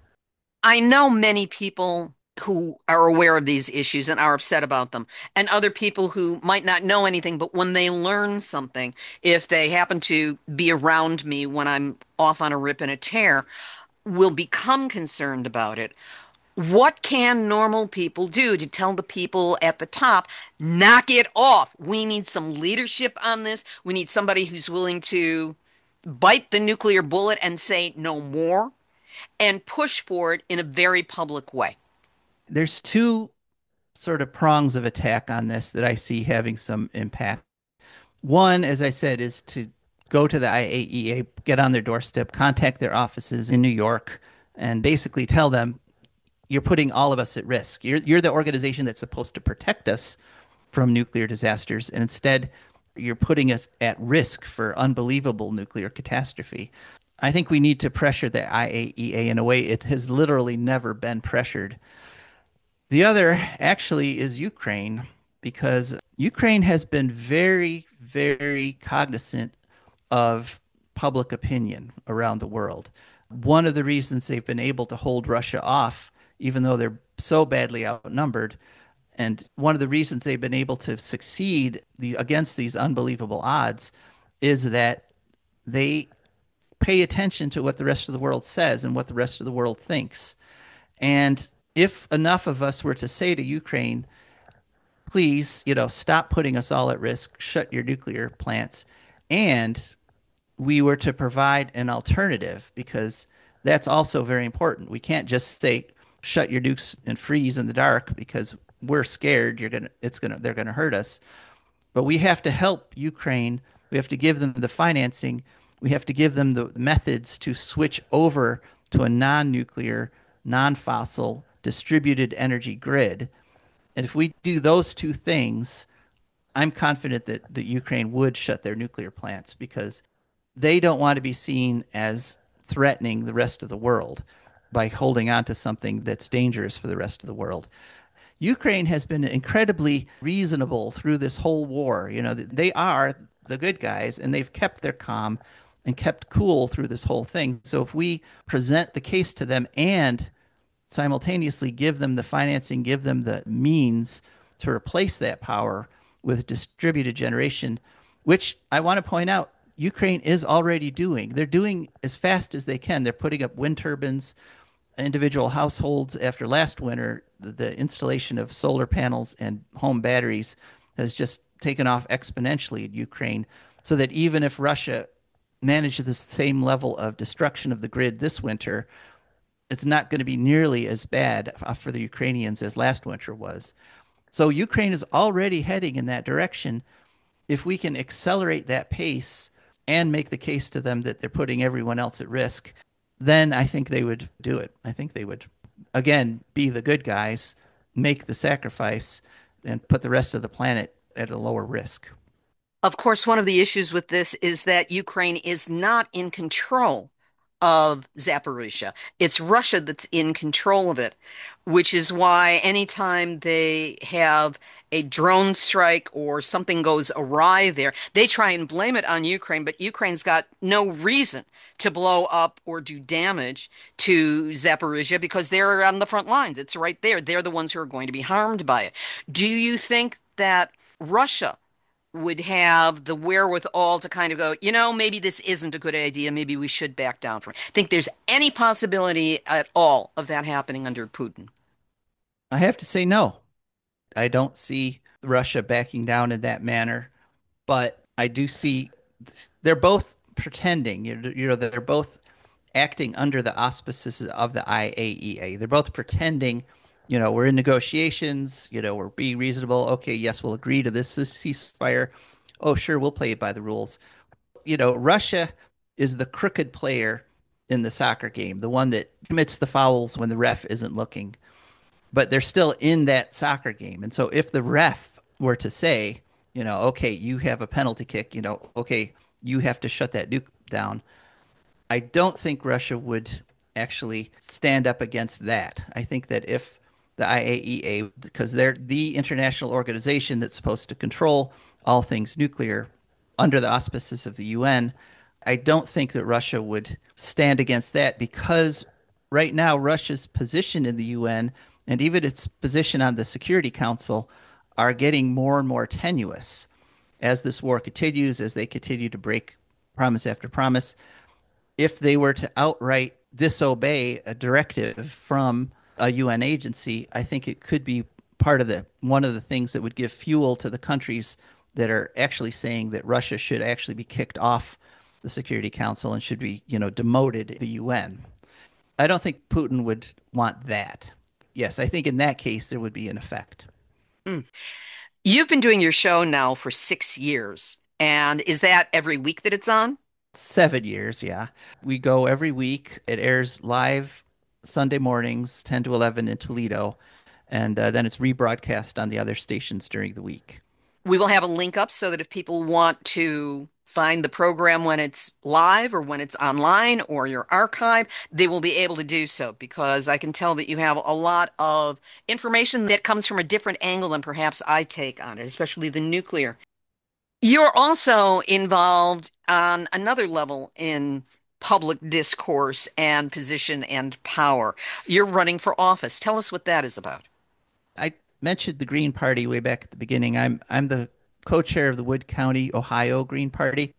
I know many people who are aware of these issues and are upset about them, and other people who might not know anything, but when they learn something, if they happen to be around me when I'm off on a rip and a tear, will become concerned about it. What can normal people do to tell the people at the top, knock it off? We need some leadership on this. We need somebody who's willing to bite the nuclear bullet and say no more, and push for it in a very public way. There's two sort of prongs of attack on this that I see having some impact. One, as I said, is to go to the I A E A, get on their doorstep, contact their offices in New York, and basically tell them, you're putting all of us at risk. You're, you're the organization that's supposed to protect us from nuclear disasters, and instead you're putting us at risk for unbelievable nuclear catastrophe. I think we need to pressure the I A E A in a way it has literally never been pressured. The other actually is Ukraine, because Ukraine has been very, very cognizant of public opinion around the world. One of the reasons they've been able to hold Russia off, even though they're so badly outnumbered, and one of the reasons they've been able to succeed the, against these unbelievable odds, is that they pay attention to what the rest of the world says and what the rest of the world thinks. And if enough of us were to say to Ukraine, please, you know, stop putting us all at risk, shut your nuclear plants, and we were to provide an alternative, because that's also very important. We can't just say shut your nukes and freeze in the dark because we're scared you're gonna it's gonna they're gonna hurt us. But we have to help Ukraine. We have to give them the financing. We have to give them the methods to switch over to a non-nuclear, non-fossil distributed energy grid. And if we do those two things, I'm confident that, that Ukraine would shut their nuclear plants, because they don't want to be seen as threatening the rest of the world by holding on to something that's dangerous for the rest of the world. Ukraine has been incredibly reasonable through this whole war. You know, they are the good guys, and they've kept their calm and kept cool through this whole thing. So if we present the case to them and simultaneously give them the financing, give them the means to replace that power with distributed generation, which I want to point out, Ukraine is already doing. They're doing as fast as they can. They're putting up wind turbines. Individual households, after last winter, the, the installation of solar panels and home batteries has just taken off exponentially in Ukraine, so that even if Russia manages the same level of destruction of the grid this winter, it's not going to be nearly as bad for the Ukrainians as last winter was. So Ukraine is already heading in that direction. If we can accelerate that pace and make the case to them that they're putting everyone else at risk, then I think they would do it. I think they would, again, be the good guys, make the sacrifice, and put the rest of the planet at a lower risk. Of course, one of the issues with this is that Ukraine is not in control of Zaporizhzhia. It's Russia that's in control of it, which is why anytime they have a drone strike or something goes awry there, they try and blame it on Ukraine, but Ukraine's got no reason to blow up or do damage to Zaporizhzhia because they're on the front lines. It's right there. They're the ones who are going to be harmed by it. Do you think that Russia would have the wherewithal to kind of go, you know, maybe this isn't a good idea. Maybe we should back down from it? Think there's any possibility at all of that happening under Putin? I have to say no. I don't see Russia backing down in that manner, but I do see they're both pretending, you know, they're both acting under the auspices of the I A E A. They're both pretending, you know, we're in negotiations, you know, we're being reasonable. Okay, yes, we'll agree to this ceasefire. Oh, sure, we'll play it by the rules. You know, Russia is the crooked player in the soccer game, the one that commits the fouls when the ref isn't looking. But they're still in that soccer game. And so if the ref were to say, you know, okay, you have a penalty kick, you know, okay, you have to shut that nuke down, I don't think Russia would actually stand up against that. I think that if the I A E A, because they're the international organization that's supposed to control all things nuclear under the auspices of the U N, I don't think that Russia would stand against that, because right now Russia's position in the U N and even its position on the Security Council are getting more and more tenuous as this war continues, as they continue to break promise after promise. If they were to outright disobey a directive from a U N agency, I think it could be part of the one of the things that would give fuel to the countries that are actually saying that Russia should actually be kicked off the Security Council and should be, you know, demoted the U N. I don't think Putin would want that. Yes, I think in that case there would be an effect. Mm. You've been doing your show now for six years. And is that every week that it's on? Seven years, yeah. We go every week. It airs live Sunday mornings, ten to eleven in Toledo. And uh, then it's rebroadcast on the other stations during the week. We will have a link up so that if people want to find the program when it's live or when it's online or your archive, they will be able to do so, because I can tell that you have a lot of information that comes from a different angle than perhaps I take on it, especially the nuclear. You're also involved on another level in public discourse and position and power. You're running for office. Tell us what that is about. I mentioned the Green Party way back at the beginning. I'm I'm the co-chair of the Wood County, Ohio Green Party.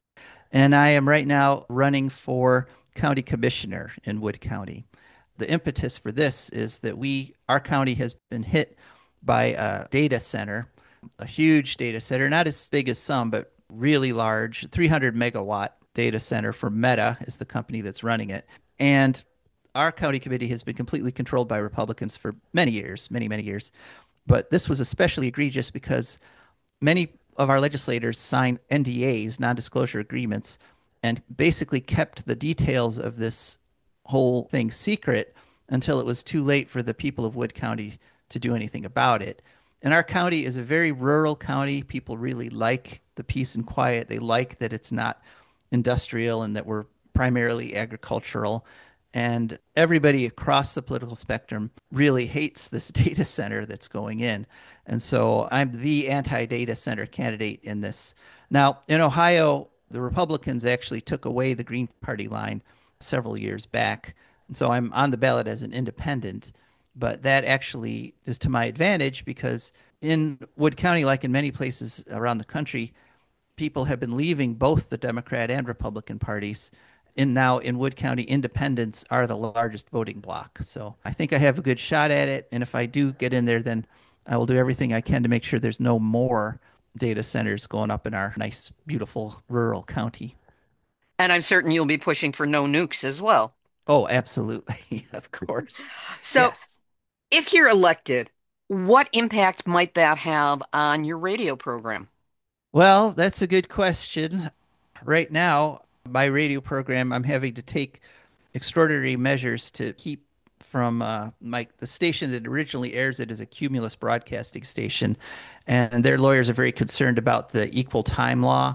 And I am right now running for county commissioner in Wood County. The impetus for this is that we, our county has been hit by a data center, a huge data center, not as big as some, but really large, three hundred megawatt data center for Meta is the company that's running it. And our county committee has been completely controlled by Republicans for many years, many, many years. But this was especially egregious because many of our legislators signed N D As, non-disclosure agreements, and basically kept the details of this whole thing secret until it was too late for the people of Wood County to do anything about it. And our county is a very rural county. People really like the peace and quiet. They like that it's not industrial and that we're primarily agricultural. And everybody across the political spectrum really hates this data center that's going in. And so I'm the anti-data center candidate in this. Now, in Ohio, the Republicans actually took away the Green Party line several years back. And so I'm on the ballot as an independent. But that actually is to my advantage because in Wood County, like in many places around the country, people have been leaving both the Democrat and Republican parties. And now in Wood County, independents are the largest voting bloc. So I think I have a good shot at it. And if I do get in there, then I will do everything I can to make sure there's no more data centers going up in our nice, beautiful rural county. And I'm certain you'll be pushing for no nukes as well. Oh, absolutely. Of course. So Yes. If you're elected, what impact might that have on your radio program? Well, that's a good question. Right now, my radio program, I'm having to take extraordinary measures to keep from uh, my the station that originally airs it is a Cumulus broadcasting station, and their lawyers are very concerned about the equal time law.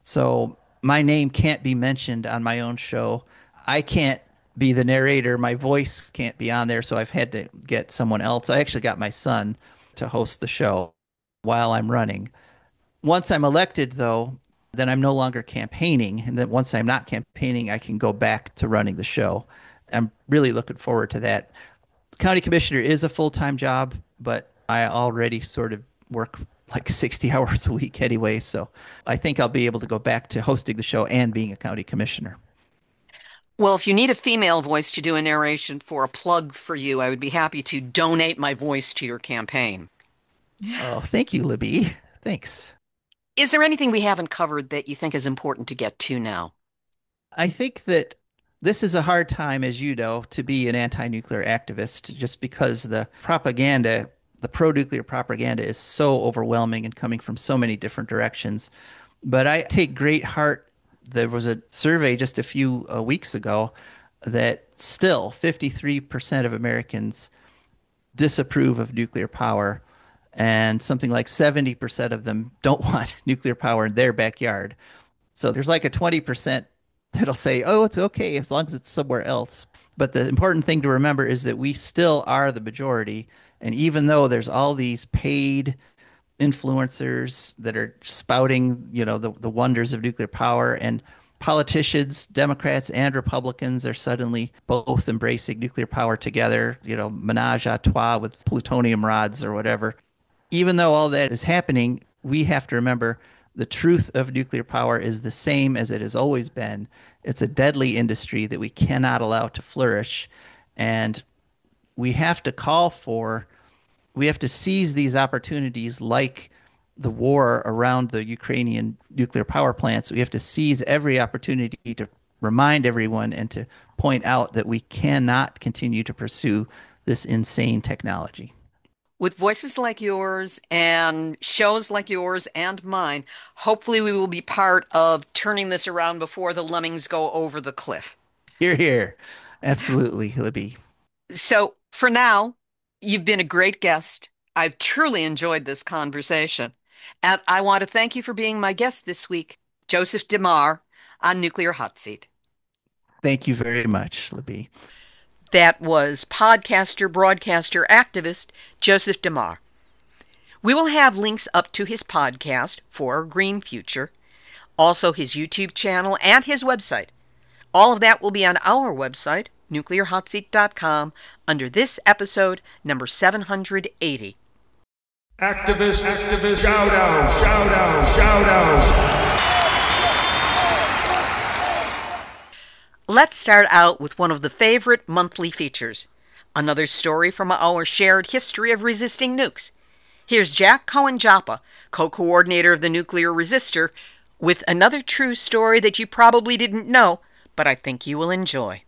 So my name can't be mentioned on my own show. I can't be the narrator. My voice can't be on there, so I've had to get someone else. I actually got my son to host the show while I'm running. Once I'm elected, though, then I'm no longer campaigning. And then once I'm not campaigning, I can go back to running the show. I'm really looking forward to that. County commissioner is a full-time job, but I already sort of work like sixty hours a week anyway. So I think I'll be able to go back to hosting the show and being a county commissioner. Well, if you need a female voice to do a narration for a plug for you, I would be happy to donate my voice to your campaign. Oh, thank you, Libby. Thanks. Is there anything we haven't covered that you think is important to get to now? I think that this is a hard time, as you know, to be an anti-nuclear activist, just because the propaganda, the pro-nuclear propaganda is so overwhelming and coming from so many different directions. But I take great heart. There was a survey just a few uh, weeks ago that still fifty-three percent of Americans disapprove of nuclear power, and something like seventy percent of them don't want nuclear power in their backyard. So there's like a twenty percent that'll say, oh, it's okay as long as it's somewhere else. But the important thing to remember is that we still are the majority. And even though there's all these paid influencers that are spouting, you know, the, the wonders of nuclear power, and politicians, Democrats and Republicans, are suddenly both embracing nuclear power together, you know, menage a trois with plutonium rods or whatever. Even though all that is happening, we have to remember the truth of nuclear power is the same as it has always been. It's a deadly industry that we cannot allow to flourish. And we have to call for We have to seize these opportunities, like the war around the Ukrainian nuclear power plants. We have to seize every opportunity to remind everyone and to point out that we cannot continue to pursue this insane technology. With voices like yours and shows like yours and mine, hopefully we will be part of turning this around before the lemmings go over the cliff. Hear, hear. Absolutely, Libby. So for now, you've been a great guest. I've truly enjoyed this conversation. And I want to thank you for being my guest this week, Joseph DeMar, on Nuclear Hot Seat. Thank you very much, Libby. That was podcaster, broadcaster, activist Joseph DeMar. We will have links up to his podcast, For a Green Future, also his YouTube channel and his website. All of that will be on our website, nuclear hot seat dot com, under this episode, number seven hundred eighty. Activist, activist, shout out, shout out, shout out. Let's start out with one of the favorite monthly features, another story from our shared history of resisting nukes. Here's Jack Cohen-Joppa, co-coordinator of the Nuclear Resistor, with another true story that you probably didn't know, but I think you will enjoy.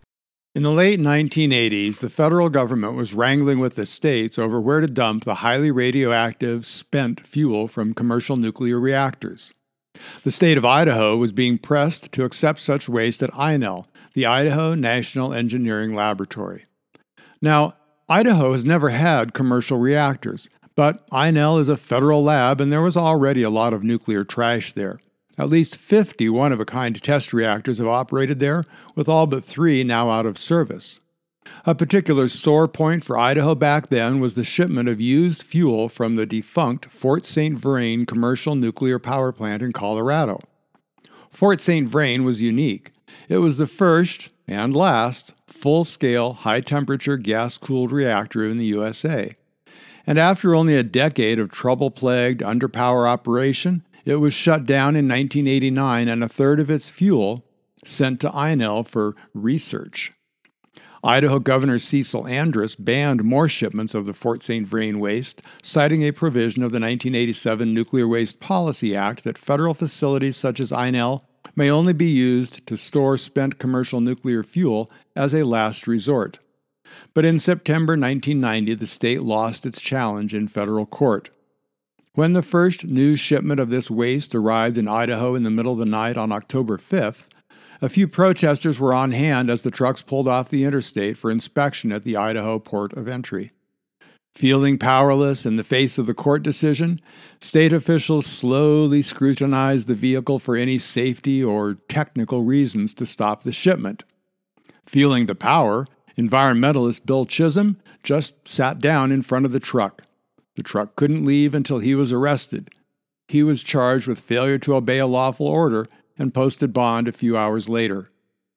In the late nineteen eighties, the federal government was wrangling with the states over where to dump the highly radioactive spent fuel from commercial nuclear reactors. The state of Idaho was being pressed to accept such waste at I N E L, the Idaho National Engineering Laboratory. Now, Idaho has never had commercial reactors, but I N E L is a federal lab and there was already a lot of nuclear trash there. At least fifty one-of-a-kind test reactors have operated there, with all but three now out of service. A particular sore point for Idaho back then was the shipment of used fuel from the defunct Fort Saint Vrain commercial nuclear power plant in Colorado. Fort Saint Vrain was unique. It was the first, and last, full-scale, high-temperature gas-cooled reactor in the U S A. And after only a decade of trouble-plagued underpower operation, it was shut down in nineteen eighty-nine and a third of its fuel sent to I N E L for research. Idaho Governor Cecil Andrus banned more shipments of the Fort Saint Vrain waste, citing a provision of the nineteen eighty-seven Nuclear Waste Policy Act that federal facilities such as I N E L may only be used to store spent commercial nuclear fuel as a last resort. But in September nineteen ninety, the state lost its challenge in federal court. When the first new shipment of this waste arrived in Idaho in the middle of the night on October fifth, a few protesters were on hand as the trucks pulled off the interstate for inspection at the Idaho port of entry. Feeling powerless in the face of the court decision, state officials slowly scrutinized the vehicle for any safety or technical reasons to stop the shipment. Feeling the power, environmentalist Bill Chisholm just sat down in front of the truck. The truck couldn't leave until he was arrested. He was charged with failure to obey a lawful order and posted bond a few hours later.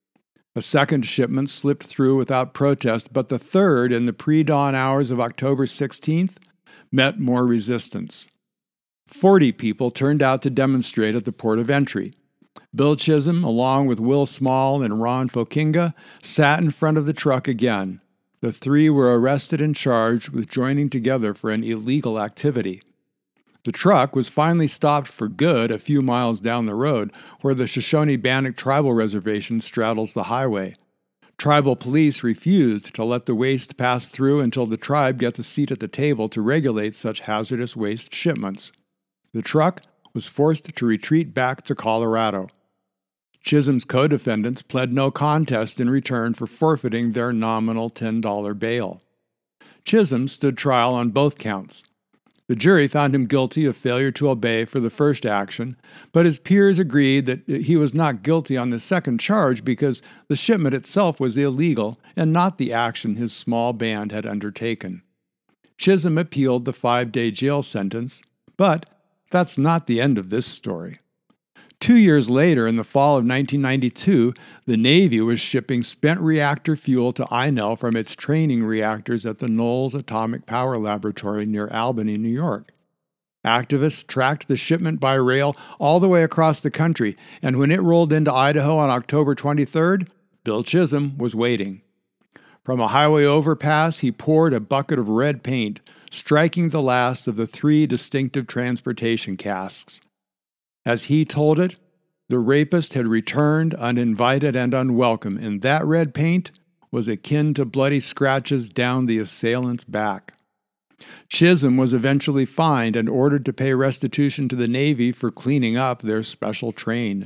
A second shipment slipped through without protest, but the third, in the pre-dawn hours of October sixteenth, met more resistance. Forty people turned out to demonstrate at the port of entry. Bill Chisholm, along with Will Small and Ron Fokinga, sat in front of the truck again. The three were arrested and charged with joining together for an illegal activity. The truck was finally stopped for good a few miles down the road, where the Shoshone-Bannock Tribal Reservation straddles the highway. Tribal police refused to let the waste pass through until the tribe gets a seat at the table to regulate such hazardous waste shipments. The truck was forced to retreat back to Colorado. Chisholm's co-defendants pled no contest in return for forfeiting their nominal ten dollars bail. Chisholm stood trial on both counts. The jury found him guilty of failure to obey for the first action, but his peers agreed that he was not guilty on the second charge because the shipment itself was illegal and not the action his small band had undertaken. Chisholm appealed the five-day jail sentence, but that's not the end of this story. Two years later, in the fall of nineteen ninety-two, the Navy was shipping spent reactor fuel to I N E L from its training reactors at the Knowles Atomic Power Laboratory near Albany, New York. Activists tracked the shipment by rail all the way across the country, and when it rolled into Idaho on October twenty-third, Bill Chisholm was waiting. From a highway overpass, he poured a bucket of red paint, striking the last of the three distinctive transportation casks. As he told it, the rapist had returned uninvited and unwelcome, and that red paint was akin to bloody scratches down the assailant's back. Chisholm was eventually fined and ordered to pay restitution to the Navy for cleaning up their special train.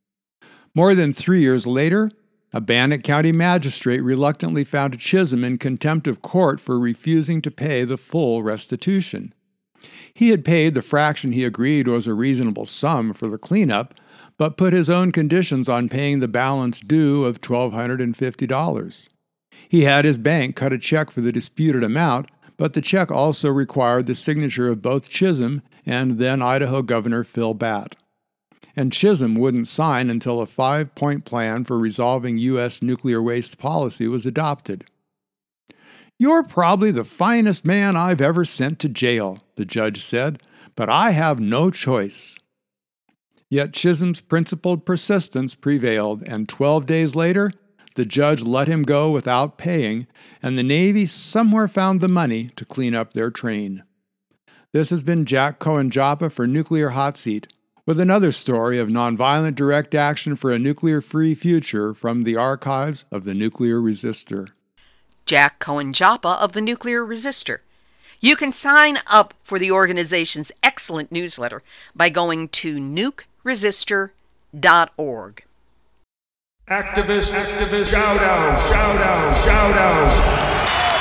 More than three years later, a Bannock County magistrate reluctantly found Chisholm in contempt of court for refusing to pay the full restitution. He had paid the fraction he agreed was a reasonable sum for the cleanup, but put his own conditions on paying the balance due of one thousand two hundred fifty dollars. He had his bank cut a check for the disputed amount, but the check also required the signature of both Chisholm and then Idaho Governor Phil Batt. And Chisholm wouldn't sign until a five-point plan for resolving U S nuclear waste policy was adopted. "You're probably the finest man I've ever sent to jail," the judge said, "but I have no choice." Yet Chisholm's principled persistence prevailed, and twelve days later, the judge let him go without paying, and the Navy somewhere found the money to clean up their train. This has been Jack Cohen-Joppa for Nuclear Hot Seat, with another story of nonviolent direct action for a nuclear-free future from the archives of the Nuclear Resistor. Jack Cohen-Joppa of the Nuclear Resistor. You can sign up for the organization's excellent newsletter by going to nuke resistor dot org. Activist, activist, shout out, shout out, shout out.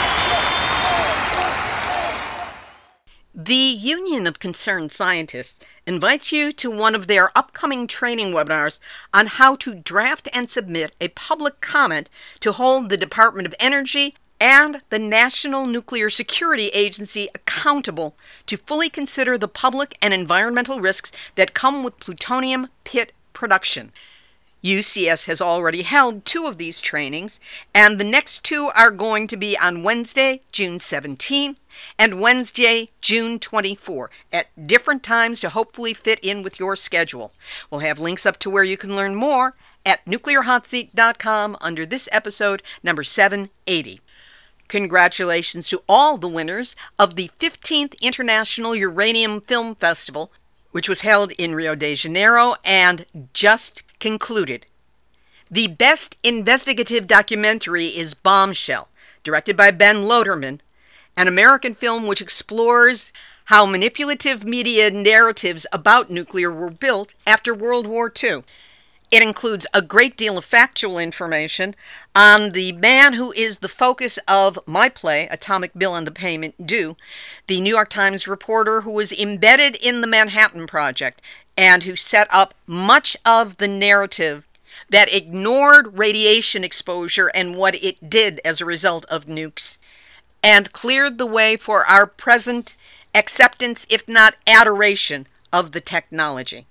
The Union of Concerned Scientists invites you to one of their upcoming training webinars on how to draft and submit a public comment to hold the Department of Energy and the National Nuclear Security Agency accountable to fully consider the public and environmental risks that come with plutonium pit production. U C S has already held two of these trainings, and the next two are going to be on Wednesday, June seventeenth, and Wednesday, June twenty-fourth, at different times to hopefully fit in with your schedule. We'll have links up to where you can learn more at nuclear hot seat dot com under this episode, number seven eighty. Congratulations to all the winners of the fifteenth International Uranium Film Festival, which was held in Rio de Janeiro and just concluded. The best investigative documentary is Bombshell, directed by Ben Loderman, an American film which explores how manipulative media narratives about nuclear were built after World War Two. It includes a great deal of factual information on the man who is the focus of my play, Atomic Bill and the Payment Due, the New York Times reporter who was embedded in the Manhattan Project and who set up much of the narrative that ignored radiation exposure and what it did as a result of nukes, and cleared the way for our present acceptance, if not adoration, of the technology.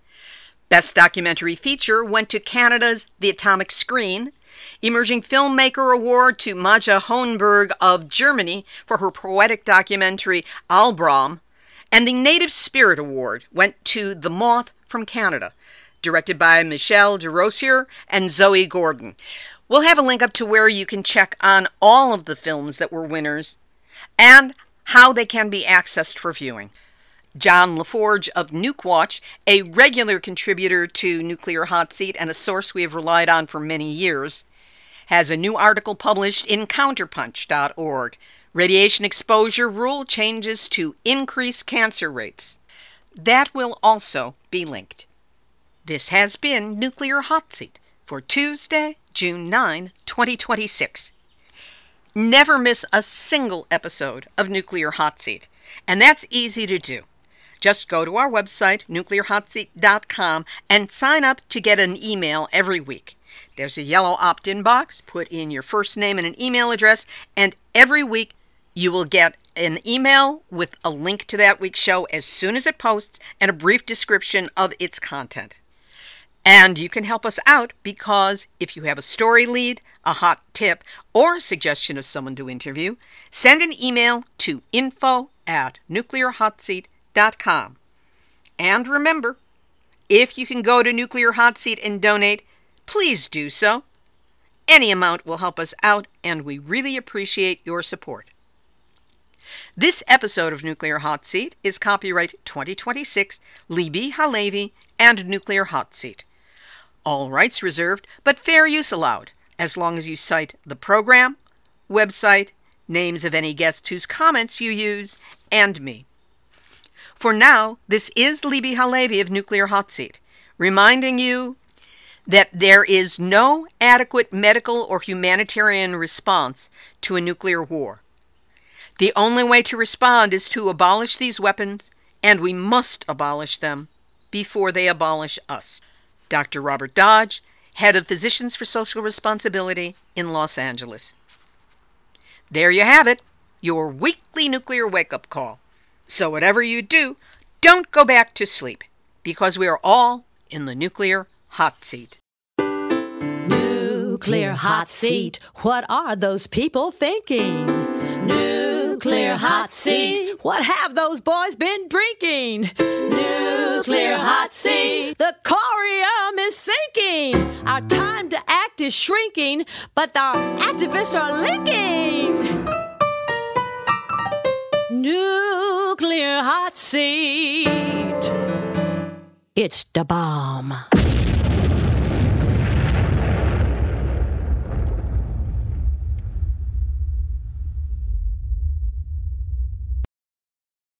Best Documentary Feature went to Canada's The Atomic Screen, Emerging Filmmaker Award to Maja Hohenberg of Germany for her poetic documentary Albram, and the Native Spirit Award went to The Moth from Canada, directed by Michelle DeRosier and Zoe Gordon. We'll have a link up to where you can check on all of the films that were winners and how they can be accessed for viewing. John LaForge of Nukewatch, a regular contributor to Nuclear Hot Seat and a source we have relied on for many years, has a new article published in counterpunch dot org. Radiation exposure rule changes to increase cancer rates. That will also be linked. This has been Nuclear Hot Seat for Tuesday, June ninth, twenty twenty-six. Never miss a single episode of Nuclear Hot Seat, and that's easy to do. Just go to our website, nuclear hot seat dot com, and sign up to get an email every week. There's a yellow opt-in box. Put in your first name and an email address, and every week you will get an email with a link to that week's show as soon as it posts and a brief description of its content. And you can help us out because if you have a story lead, a hot tip, or a suggestion of someone to interview, send an email to info at nuclear hot seat dot com. And remember, if you can go to Nuclear Hot Seat and donate, please do so. Any amount will help us out, and we really appreciate your support. This episode of Nuclear Hot Seat is copyright twenty twenty-six, Libbe HaLevy and Nuclear Hot Seat. All rights reserved, but fair use allowed, as long as you cite the program, website, names of any guests whose comments you use, and me. For now, this is Libbe HaLevy of Nuclear Hot Seat, reminding you that there is no adequate medical or humanitarian response to a nuclear war. The only way to respond is to abolish these weapons, and we must abolish them before they abolish us. Doctor Robert Dodge, Head of Physicians for Social Responsibility in Los Angeles. There you have it, your weekly nuclear wake-up call. So whatever you do, don't go back to sleep, because we are all in the nuclear hot seat. Nuclear hot seat. What are those people thinking? Nuclear Nuclear hot seat. What have those boys been drinking? Nuclear hot seat. The corium is sinking. Our time to act is shrinking, but our activists are linking. Nuclear hot seat. It's the bomb.